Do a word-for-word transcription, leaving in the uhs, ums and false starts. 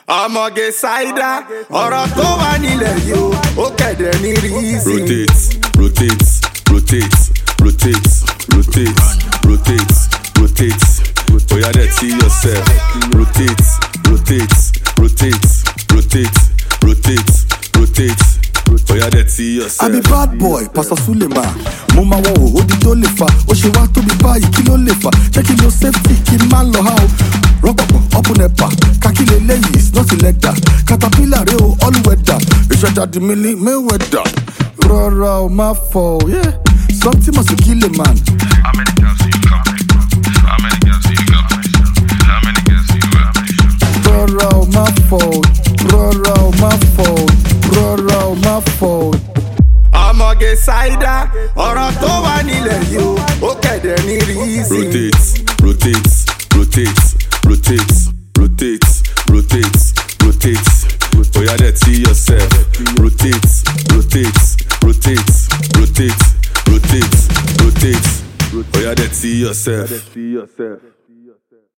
ọmọge ṣáídá ọ̀rọ̀ tó wà nílẹ̀ yìí ó kẹ̀dẹ̀ ní rízì. rotate rotate rotate rotate rotate rotate rotate oya dey see yourself. rotate rotate rotate rotate rotate rotate oya dey see yourself. I be bad boy Pastor Sulema mo máa wọ òwò di tó lè fa ó ṣe wá tóbi báyìí kí ló lè fà jẹ́ kí lo safety kí n má lọ ha o rọ́pọ̀pọ̀ open ẹ̀pà kakílẹ̀ lẹ́yìn is not leather caterpillar rẹ o all weather ìṣẹ̀dá di mi ní Mayweather rọra o má fọ o yeah something must kill a man. How many girls do you got? How many girls do you got? How many girls do you got? rọra o má fọ o rọra o má fọ o rọra o má fọ o. ọmọge ṣáídá ọ̀rọ̀ tó wà nílẹ̀ yìí ó kẹ̀dẹ̀ ní rízì. rotate rotate rotate rotate rotate rotate rotate oya dey see yourself. rotate rotate rotate rotate rotate rotate oya dey see yourself.